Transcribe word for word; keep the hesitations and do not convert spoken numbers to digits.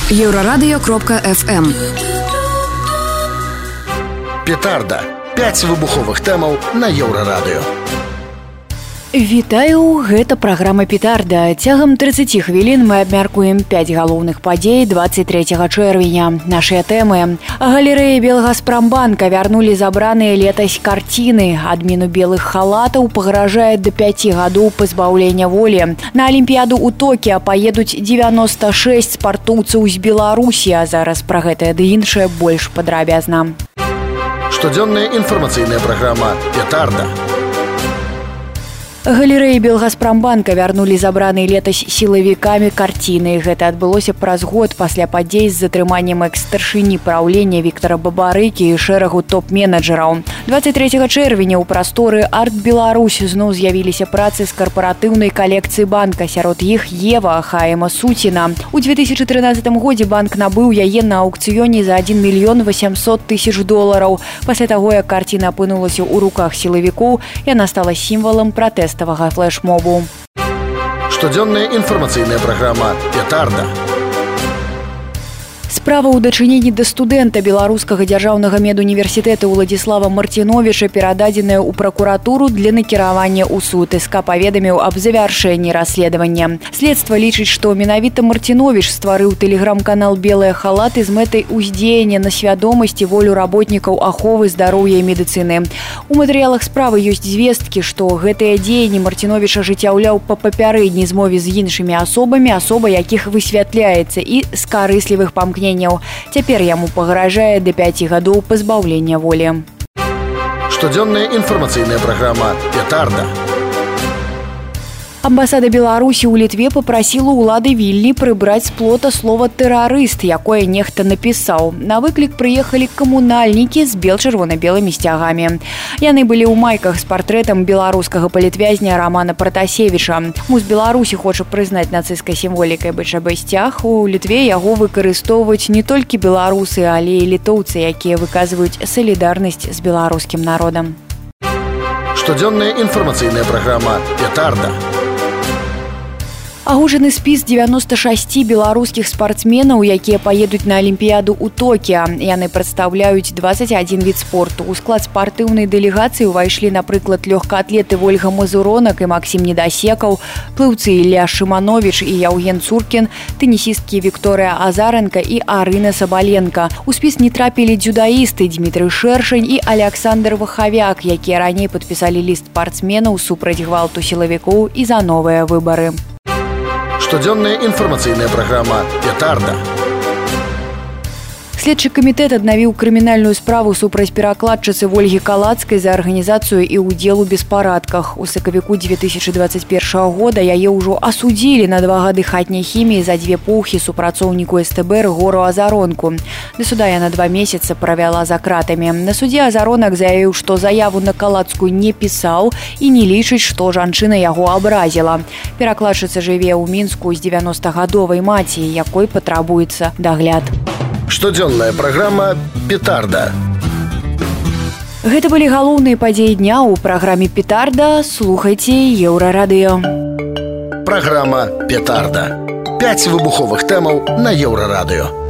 Еврорадио кропка эф эм. Петарда. пяць выбуховых тэмаў на Еўрарадыё. Вітаю, гэта праграма «Петарда». Цягам трыццаці хвілін мы абмяркуем пяць галоўных падзей дваццаць трэцяга чэрвеня. Нашыя тэмы. Галерэі Белгаспромбанка вярнулі забраныя летась карціны. Адміну белых халатаў пагражае да пяці гадоў пазбаўлення волі. На Алімпіяду ў Токіа паедуць дзевяноста шэсць спартоўцаў з Беларусі. А зараз пра гэтае ды іншае больш падрабязна. Штодзённая інфармацыйная праграма «Петарда». Галерэі Белгаспромбанка вярнулі забраныя летась сілавікамі карціны. Гэта адбылося праз год пасля падзей з затрыманнем экс-старшыні праўлення Віктара Бабарыкі і шэрагу топ-менеджераў. дваццаць трэцяга чэрвеня ў прасторы Арт Беларусь зноў з'явіліся працы з карпаратыўнай калекцыі банка. Сярод іх Ева Хаема Суціна. У две тысячы трынаццатым годзе банк набыў яе на аўкцыёне за адзін мільён васямсот тысяч долараў. Пасля таго, як карціна апынулася ў руках сілавікоў, яна стала сімвалам пратэста флэш-мобу. Штодзённая інфармацыйная праграма «Петарда». Справа ў дачыненні да студэнта Беларускага дзяржаўнага медуніверсітэта Уладзіслава Мартиновича перададзеная ў пракуратуру для накіравання ў суд. СК паведаміў аб завяршэнні расследавання. Следства лічыць, што менавіта Мартинович стварыў тэлеграм-канал «Белыя халаты» з мэтай уздзеяння на свядомасць і волю работнікаў аховы здароўя і медыцыны. У матэрыялах справы ёсць звесткі, што гэтыя дзеянні Мартинович ажыццяўляў па папярэдняй змове з іншымі асобамі, асоба якіх высвятляецца, і з карыслівых памкненняў. Цяпер яму пагражае да пяці гадоў пазбаўлення волі. Штодзённая інфармацыйная праграма «Петарда». Амбасада Беларусі ў Літве папрасіла ўлады Вільні прыбраць з плота слова «тэрарыст», якое нехта напісаў. На выклік прыехалі камунальнікі з бел-чырвона-белымі сцягамі. Яны былі ў майках з партрэтам беларускага палітвязня Рамана Пратасевіча. Муз Беларусі хоча прызнаць нацысцкай сімволікай бэ чэ бэ сцяг. У Літве яго выкарыстоўваюць не толькі беларусы, але і літоўцы, якія выказваюць салідарнасць з беларускім народам. Штодзённая інфармацыйная праграма «Петарда». Агужаны спіс дзевяноста шасці беларускіх спартсменаў, якія паедуць на Алімпіяду ў Токіа. Яны прадстаўляюць дваццаць адзін від спорту. У склад спартыўнай дэлегацыі ўвайшлі, напрыклад, лёгкаатлеты Вольга Мазуронак і Максім Недасекаў, плыўцы Ілля Шыманович і Яўген Цуркін, тэнісісткі Вікторыя Азаренка і Арына Сабаленка. У спіс не трапілі дзюдаісты Дмітрый Шэршань і Аляксандр Вахавяк, якія раней падпісалі ліст спартсменаў супраць гвалту сілавікоў і за новыя выбары. Штодзённая інфармацыйная праграма «Петарда». Следчы камітэт аднавіў крымінальную справу супраць перакладчыцы Вольгі Калацкай за арганізацыю і ўдзел у беспарадках. У сакавіку две тысячы дваццаць першага года яе ўжо асудзілі на два гады хатняй хіміі за дзве поўхі супрацоўніку эс тэ бэ Рыгору Азаронку. Да суда яна два месяцы правяла за кратамі. На судзе Азаронак заявіў, што заяву на Калацкую не пісаў і не лічыць, што жанчына яго абразіла. Перакладчыца жыве ў Мінску з дзевяностагадовай маці, якой патрабуецца дагляд. Штодзённая праграма «Петарда». Гэта былі галоўныя падзеі дня ў праграме «Петарда». Слухайце Еўрарадыё. Праграма «Петарда». пяць выбуховых тэмаў на Еўрарадыё.